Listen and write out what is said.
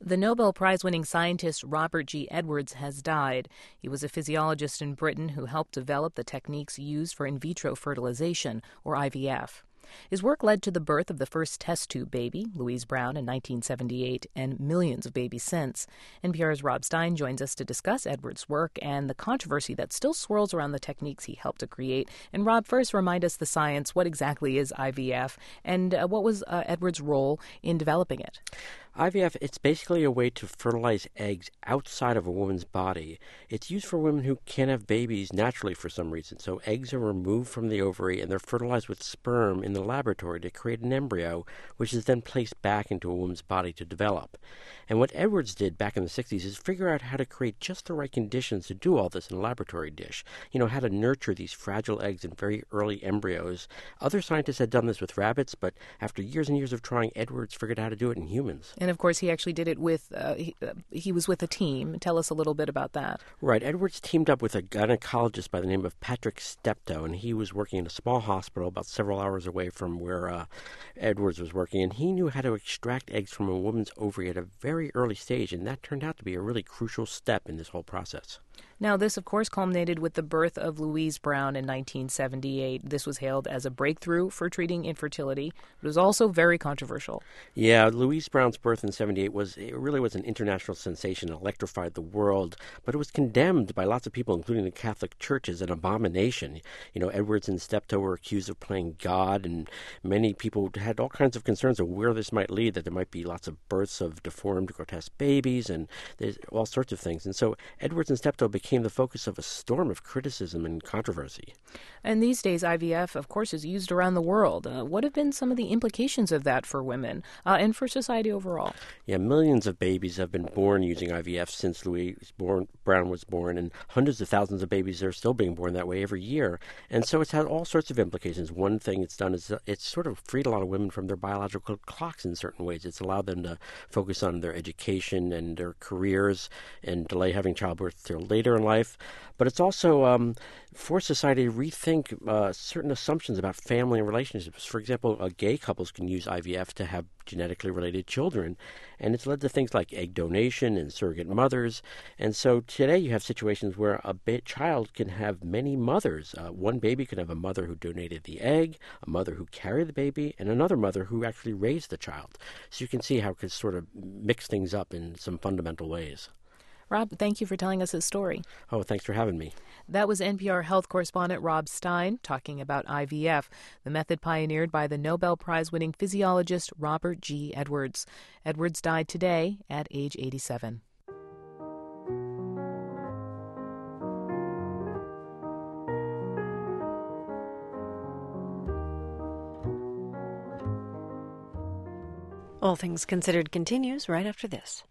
The Nobel Prize-winning scientist Robert G. Edwards has died. He was a physiologist in Britain who helped develop the techniques used for in vitro fertilization, or IVF. His work led to the birth of the first test tube baby, Louise Brown, in 1978, and millions of babies since. NPR's Rob Stein joins us to discuss Edwards' work and the controversy that still swirls around the techniques he helped to create. And Rob, first remind us the science. What exactly is IVF, and what was Edwards' role in developing it? IVF, it's basically a way to fertilize eggs outside of a woman's body. It's used for women who can't have babies naturally for some reason. So eggs are removed from the ovary and they're fertilized with sperm in the laboratory to create an embryo, which is then placed back into a woman's body to develop. And what Edwards did back in the 60s is figure out how to create just the right conditions to do all this in a laboratory dish. You know, how to nurture these fragile eggs and very early embryos. Other scientists had done this with rabbits, but after years and years of trying, Edwards figured out how to do it in humans. And of course, he actually did it with, he was with a team. Tell us a little bit about that. Right. Edwards teamed up with a gynecologist by the name of Patrick Steptoe, and he was working in a small hospital about several hours away from where Edwards was working, and he knew how to extract eggs from a woman's ovary at a very early stage, and that turned out to be a really crucial step in this whole process. Now, this, of course, culminated with the birth of Louise Brown in 1978. This was hailed as a breakthrough for treating infertility. It was also very controversial. Yeah, Louise Brown's birth in 78 really was an international sensation. It electrified the world, but it was condemned by lots of people, including the Catholic Church, as an abomination. You know, Edwards and Steptoe were accused of playing God, and many people had all kinds of concerns of where this might lead, that there might be lots of births of deformed, grotesque babies, and there's all sorts of things. And so Edwards and Steptoe became the focus of a storm of criticism and controversy. And these days, IVF, of course, is used around the world. What have been some of the implications of that for women and for society overall? Yeah, millions of babies have been born using IVF since Louise Brown was born, and hundreds of thousands of babies are still being born that way every year. And so it's had all sorts of implications. One thing it's done is it's sort of freed a lot of women from their biological clocks in certain ways. It's allowed them to focus on their education and their careers and delay having childbirth till later in life. But it's also forced society to rethink certain assumptions about family and relationships. For example, gay couples can use IVF to have genetically related children, and it's led to things like egg donation and surrogate mothers. And so today you have situations where a child can have many mothers. One baby can have a mother who donated the egg, a mother who carried the baby, and another mother who actually raised the child. So you can see how it can sort of mix things up in some fundamental ways. Rob, thank you for telling us his story. Oh, thanks for having me. That was NPR health correspondent Rob Stein talking about IVF, the method pioneered by the Nobel Prize-winning physiologist Robert G. Edwards. Edwards died today at age 87. All Things Considered continues right after this.